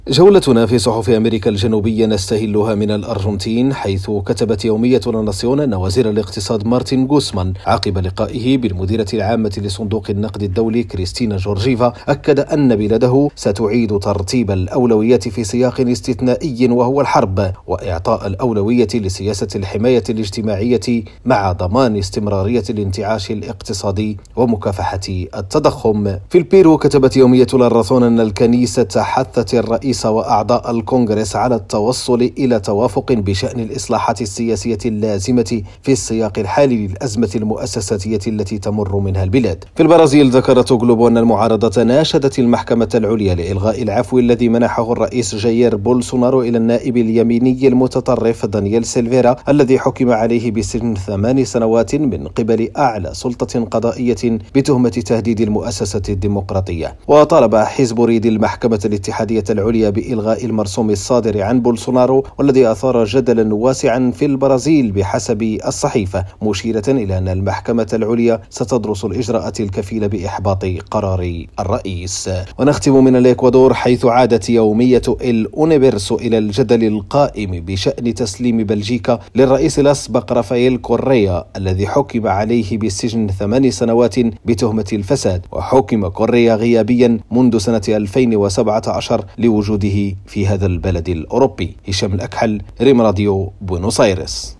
جولتنا في صحف أمريكا الجنوبية نستهلها من الأرجنتين، حيث كتبت يومية لا ناسيون أن وزير الاقتصاد مارتن غوسمان عقب لقائه بالمديرة العامة لصندوق النقد الدولي كريستينا جورجيفا أكد أن بلاده ستعيد ترتيب الأولويات في سياق استثنائي وهو الحرب، وإعطاء الأولوية لسياسة الحماية الاجتماعية مع ضمان استمرارية الانتعاش الاقتصادي ومكافحة التضخم. في البيرو كتبت يومية لا ناسيون أن الكنيسة حثت الرئيس وأعضاء الكونغرس على التوصل إلى توافق بشأن الإصلاحات السياسية اللازمة في السياق الحالي للأزمة المؤسساتية التي تمر منها البلاد. في البرازيل ذكرت غلوبو أن المعارضة ناشدت المحكمة العليا لإلغاء العفو الذي منحه الرئيس جاير بولسونارو إلى النائب اليميني المتطرف دانييل سيلفيرا الذي حكم عليه بسجن 8 سنوات من قبل أعلى سلطة قضائية بتهمة تهديد المؤسسة الديمقراطية. وطالب حزب ريد المحكمة الاتحادية العليا بإلغاء المرسوم الصادر عن بولسونارو والذي أثار جدلا واسعا في البرازيل بحسب الصحيفة، مشيرة إلى أن المحكمة العليا ستدرس الإجراءات الكفيلة بإحباط قرار الرئيس. ونختم من الإكوادور، حيث عادت يومية الأونيفيرسو إلى الجدل القائم بشأن تسليم بلجيكا للرئيس الأسبق رافائيل كوريا الذي حكم عليه بالسجن 8 سنوات بتهمة الفساد، وحكم كوريا غيابيا منذ سنة 2017 لوجوده في هذا البلد الأوروبي. هشام الأكحل، ريم راديو، بوينوس آيرس.